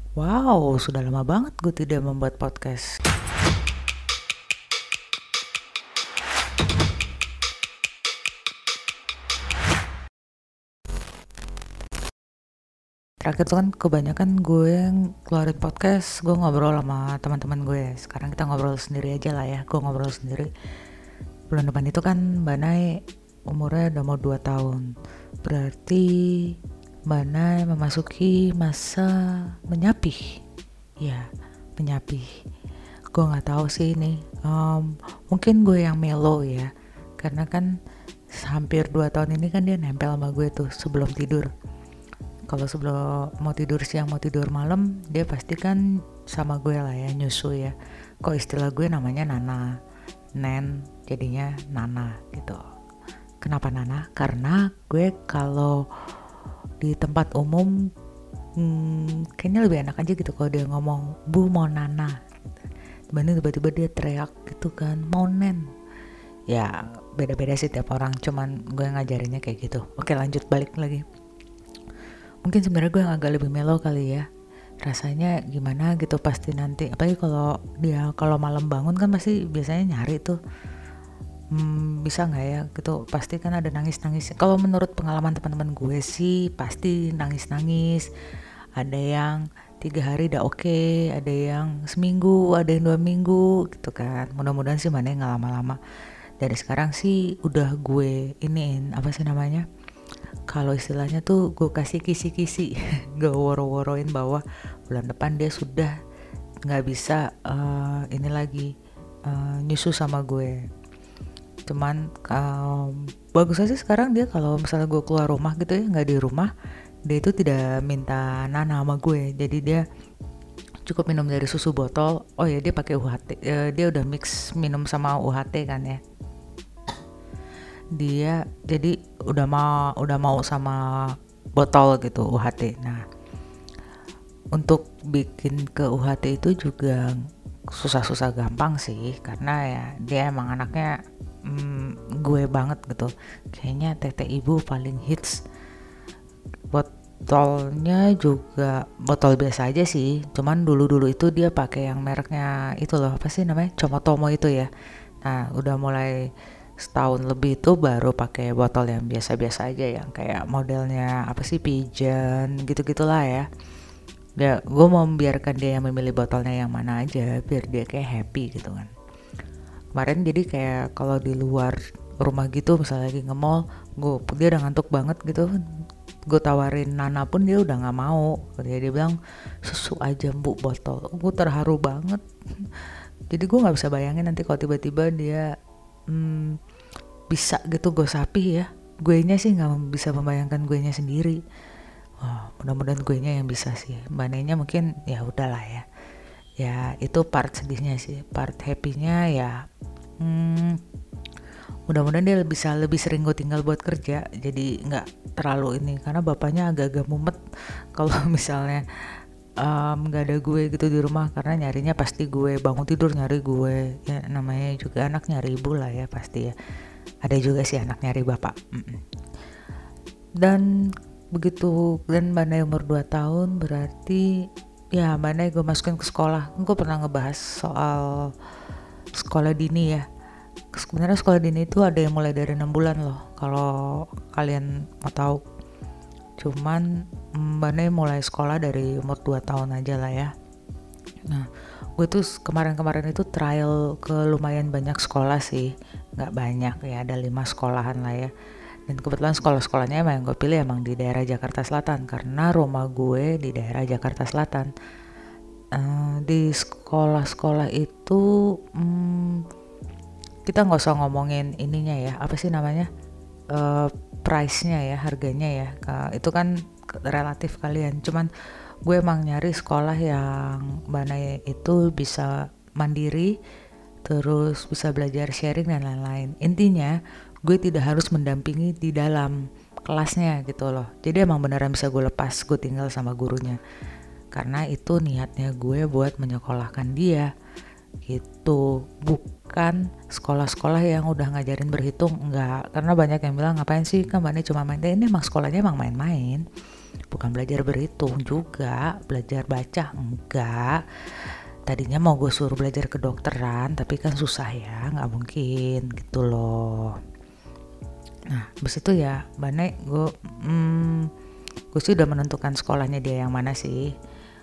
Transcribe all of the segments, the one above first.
Wow, sudah lama banget gue tidak membuat podcast. Terakhir tuh kan kebanyakan gue yang keluarin podcast, gue ngobrol sama teman-teman gue. Sekarang kita ngobrol sendiri aja lah ya, gue ngobrol sendiri. Bulan depan itu kan Mbak Nay umurnya udah mau 2 tahun. Berarti Mbak Nay memasuki masa menyapih. Ya, menyapih. Gue nggak tahu sih ini. Mungkin gue yang melo ya, karena kan hampir 2 tahun ini kan dia nempel sama gue tuh sebelum tidur. Kalau sebelum mau tidur siang mau tidur malam, dia pasti kan sama gue lah ya, nyusu ya. Kok istilah gue namanya Nana, Nen, jadinya Nana gitu. Kenapa Nana? Karena gue kalau di tempat umum kayaknya lebih enak aja gitu kalau dia ngomong Bu mau Nana gitu. Dibanding tiba-tiba dia teriak gitu kan, mau Nen. Ya beda-beda sih tiap orang, cuman gue ngajarinnya kayak gitu. Oke, lanjut balik lagi. Mungkin sebenarnya gue agak lebih mellow kali ya, rasanya gimana gitu pasti nanti, apalagi kalau malam bangun kan pasti biasanya nyari tuh, bisa nggak ya gitu, pasti kan ada nangis-nangis. Kalau menurut pengalaman teman-teman gue sih pasti nangis-nangis. Ada yang 3 hari udah oke, ada yang seminggu, ada yang 2 minggu gitu kan. Mudah-mudahan sih mana yang nggak lama-lama. Dari sekarang sih udah gue iniin apa sih namanya, kalau istilahnya tuh gue kasih kisi-kisi gue woro-woroin bahwa bulan depan dia sudah nggak bisa ini lagi nyusu sama gue. Cuman bagus aja sekarang dia kalau misalnya gue keluar rumah gitu ya, nggak di rumah, dia itu tidak minta nana sama gue, jadi dia cukup minum dari susu botol. Oh ya, dia pakai UHT, dia udah mix minum sama UHT kan ya. Dia jadi udah mau sama botol gitu UHT. Nah, untuk bikin ke UHT itu juga susah-susah gampang sih, karena ya dia emang anaknya gue banget gitu. Kayaknya tete ibu paling hits. Botolnya juga botol biasa aja sih, cuman dulu-dulu itu dia pakai yang mereknya itu loh, apa sih namanya, Comotomo itu ya. Nah, udah mulai setahun lebih itu baru pakai botol yang biasa-biasa aja, yang kayak modelnya apa sih, pigeon gitu-gitulah ya. Gue mau membiarkan dia yang memilih botolnya yang mana aja, biar dia kayak happy gitu kan. Kemarin jadi kayak kalau di luar rumah gitu, misalnya lagi nge-mall, dia udah ngantuk banget gitu, gue tawarin Nana pun dia udah nggak mau. Dia bilang susu aja bu, botol. Gue terharu banget. Jadi gue nggak bisa bayangin nanti kalau tiba-tiba dia bisa gitu gue sapi ya. Gue nya sih nggak bisa membayangkan gue nya sendiri. Wah, mudah-mudahan gue nya yang bisa sih. Mbak Nenya mungkin ya udahlah ya. Ya itu part sedihnya sih. Part happy-nya ya mudah-mudahan dia bisa lebih sering gue tinggal buat kerja, jadi nggak terlalu ini, karena bapaknya agak-agak mumet kalau misalnya nggak ada gue gitu di rumah, karena nyarinya pasti gue, bangun tidur nyari gue ya, namanya juga anak nyari ibu lah ya pasti ya. Ada juga sih anak nyari bapak. Dan begitu, dan Mbak Nay umur 2 tahun berarti ya Mbak Nay gue masukin ke sekolah. Gue pernah ngebahas soal sekolah dini ya. Sebenarnya sekolah dini itu ada yang mulai dari 6 bulan loh, kalau kalian mau tahu. Cuman Mbak Nay mulai sekolah dari umur 2 tahun aja lah ya. Nah, gue tuh kemarin-kemarin itu trial ke lumayan banyak sekolah sih. Nggak banyak ya, ada 5 sekolahan lah ya. Dan kebetulan sekolah-sekolahnya emang yang gue pilih emang di daerah Jakarta Selatan, karena rumah gue di daerah Jakarta Selatan. Di sekolah-sekolah itu kita nggak usah ngomongin ininya ya, apa sih namanya, price-nya ya, harganya ya, itu kan relatif kalian. Cuman gue emang nyari sekolah yang mana itu bisa mandiri, terus bisa belajar sharing dan lain-lain. Intinya gue tidak harus mendampingi di dalam kelasnya gitu loh, jadi emang beneran bisa gue lepas, gue tinggal sama gurunya, karena itu niatnya gue buat menyekolahkan dia gitu, bukan sekolah-sekolah yang udah ngajarin berhitung, enggak. Karena banyak yang bilang ngapain sih kan Mbak Ini cuma main, ini emang sekolahnya emang main-main. bukan belajar berhitung juga, belajar baca enggak. Tadinya mau gue suruh belajar kedokteran, tapi kan susah ya, nggak mungkin gitu loh. Nah, habis itu ya, Bane gue sih udah menentukan sekolahnya dia yang mana sih.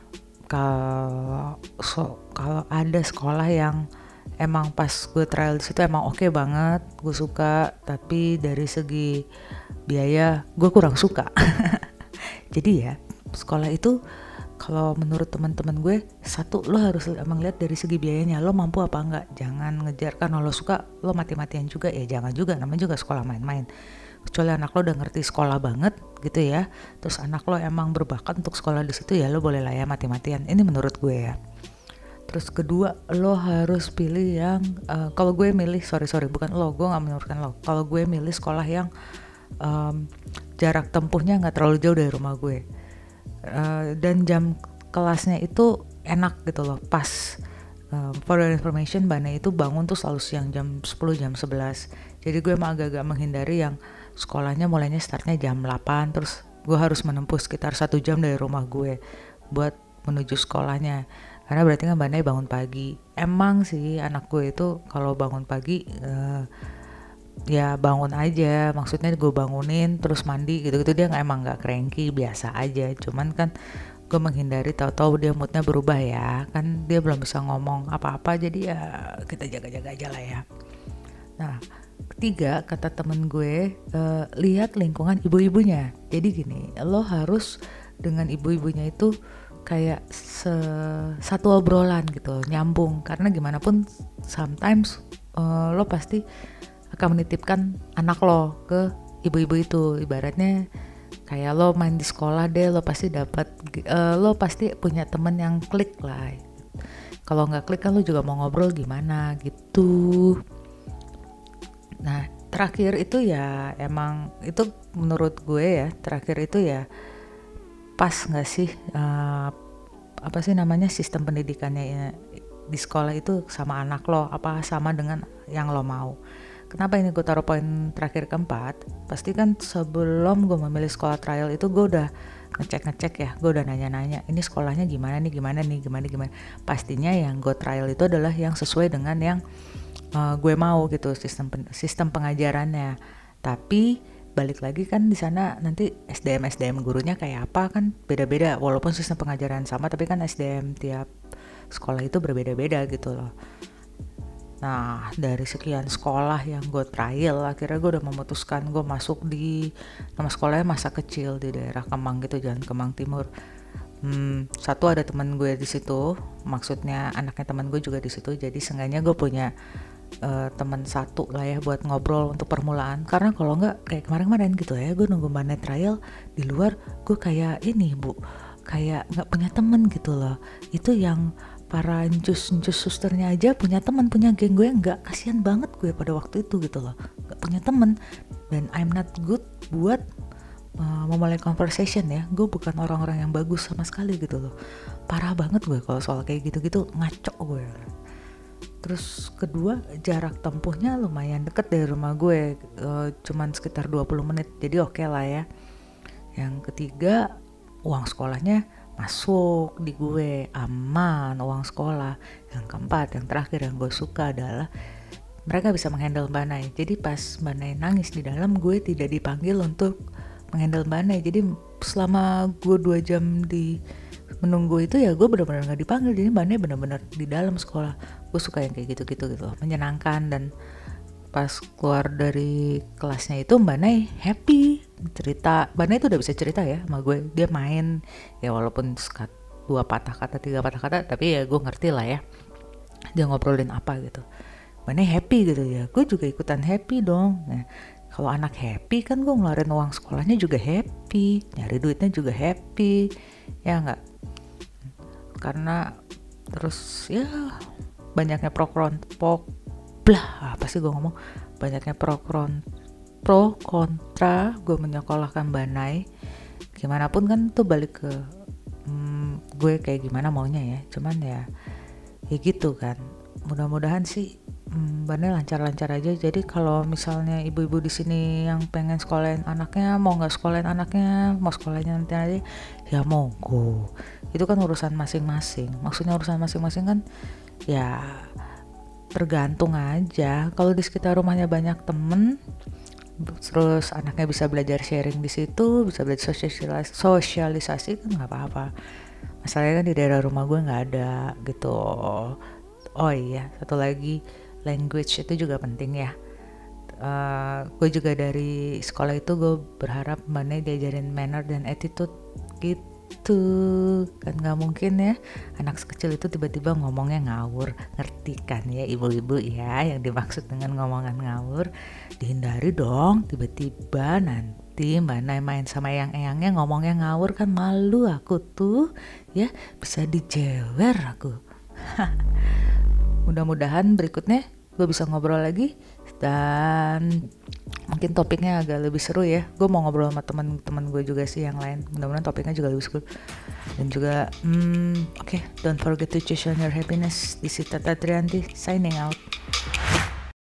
Kalau ada sekolah yang emang pas gue trial di situ emang oke banget, gue suka, tapi dari segi biaya gue kurang suka. Jadi ya, sekolah itu kalau menurut teman-teman gue, satu, lo harus emang lihat dari segi biayanya, lo mampu apa enggak. Jangan ngejar karena lo suka, lo mati-matian juga, ya jangan juga, namanya juga sekolah main-main. Kecuali anak lo udah ngerti sekolah banget gitu ya, terus anak lo emang berbakat untuk sekolah di situ, ya lo boleh lah ya mati-matian. Ini menurut gue ya. Terus kedua, lo harus pilih yang kalau gue milih, bukan lo, gue nggak menurutkan lo. Kalau gue milih sekolah yang jarak tempuhnya nggak terlalu jauh dari rumah gue. Dan jam kelasnya itu enak gitu loh, pas. For your information, Bane itu bangun tuh selalu siang jam 10, jam 11. Jadi gue emang agak-agak menghindari yang sekolahnya mulainya startnya jam 8, terus gue harus menempuh sekitar 1 jam dari rumah gue buat menuju sekolahnya. Karena berarti kan Bane bangun pagi. Emang sih anak gue itu kalau bangun pagi ya bangun aja, maksudnya gue bangunin terus mandi gitu-gitu, dia emang nggak cranky, biasa aja. Cuman kan gue menghindari tahu-tahu dia moodnya berubah ya, kan dia belum bisa ngomong apa-apa, jadi ya kita jaga-jaga aja lah ya. Nah, ketiga, kata temen gue, lihat lingkungan ibu-ibunya. Jadi gini, lo harus dengan ibu-ibunya itu kayak satu obrolan gitu, nyambung. Karena gimana pun sometimes lo pasti akan menitipkan anak lo ke ibu-ibu itu. Ibaratnya kayak lo main di sekolah deh, lo pasti lo pasti punya temen yang klik lah. Kalau nggak klik kan lo juga mau ngobrol gimana gitu. Nah, terakhir itu ya emang itu menurut gue ya, terakhir itu ya pas nggak sih apa sih namanya sistem pendidikannya di sekolah itu sama anak lo, apa sama dengan yang lo mau. Kenapa ini gue taruh poin terakhir keempat? Pasti kan sebelum gue memilih sekolah trial itu gue udah ngecek ya, gue udah nanya-nanya, ini sekolahnya gimana. Pastinya yang gue trial itu adalah yang sesuai dengan yang gue mau gitu, sistem pengajarannya. Tapi balik lagi kan di sana nanti SDM gurunya kayak apa kan beda-beda, walaupun sistem pengajaran sama, tapi kan SDM tiap sekolah itu berbeda-beda gitu loh. Nah, dari sekian sekolah yang gue trial, akhirnya gue udah memutuskan gue masuk di nama sekolahnya Masa Kecil di daerah Kemang gitu, Jalan Kemang Timur. Satu, ada teman gue di situ, maksudnya anaknya teman gue juga di situ, jadi seenggaknya gue punya teman satu lah ya buat ngobrol untuk permulaan. Karena kalau nggak kayak kemarin gitu ya, gue nunggu Bane trial di luar, gue kayak ini kayak nggak punya temen gitu loh. Itu yang para njus susternya aja punya teman, punya geng, gue nggak, kasihan banget gue pada waktu itu gitu loh, nggak punya temen. Dan I'm not good buat memulai conversation ya, gue bukan orang-orang yang bagus sama sekali gitu loh, parah banget gue kalau soal kayak gitu-gitu, ngaco gue. Terus kedua, jarak tempuhnya lumayan deket dari rumah gue, cuman sekitar 20 menit, jadi oke lah ya. Yang ketiga, uang sekolahnya masuk di gue, aman uang sekolah. Yang keempat, yang terakhir yang gue suka adalah mereka bisa menghandle Bane. Jadi pas Bane nangis di dalam, gue tidak dipanggil untuk menghandle Bane. Jadi selama gue 2 jam di menunggu itu ya gue benar-benar gak dipanggil. Jadi Bane benar-benar di dalam sekolah. Gue suka yang kayak gitu-gitu gitu, menyenangkan. Dan pas keluar dari kelasnya itu Bane happy, cerita. Bane itu udah bisa cerita ya sama gue, dia main ya walaupun 2 patah kata 3 patah kata, tapi ya gue ngerti lah ya dia ngobrolin apa gitu. Bane happy gitu ya, gue juga ikutan happy dong. Nah, kalau anak happy kan gue ngeluarin uang sekolahnya juga happy, nyari duitnya juga happy, ya enggak? Karena terus ya banyaknya banyaknya pro kontra gue menyekolahkan Bane. Gimana pun kan tuh balik ke gue kayak gimana maunya ya, cuman ya gitu kan. Mudah-mudahan sih Bane lancar-lancar aja. Jadi kalau misalnya ibu-ibu di sini yang pengen sekolahin anaknya, mau nggak sekolahin anaknya, mau sekolahnya nanti aja, ya monggo. Itu kan urusan masing-masing. Maksudnya urusan masing-masing kan ya tergantung aja. Kalau di sekitar rumahnya banyak temen, terus anaknya bisa belajar sharing di situ, bisa belajar sosialisasi kan nggak apa-apa. Masalahnya kan di daerah rumah gue nggak ada gitu. Oh iya, satu lagi, language itu juga penting ya. Gue juga dari sekolah itu gue berharap mana diajarin manner dan attitude gitu. Kan nggak mungkin ya anak sekecil itu tiba-tiba ngomongnya ngawur. Ngerti kan ya ibu-ibu ya yang dimaksud dengan ngomongan ngawur. Dihindari dong, tiba-tiba nanti Mbak Nay main sama eyangnya ngomongnya ngawur, kan malu aku tuh ya, bisa dijewer aku. Mudah-mudahan berikutnya gue bisa ngobrol lagi dan mungkin topiknya agak lebih seru ya. Gue mau ngobrol sama teman-teman gue juga sih yang lain. Mudah-mudahan topiknya juga lebih seru. Dan juga, oke, don't forget to choose on your happiness. This is Tata Trianti signing out.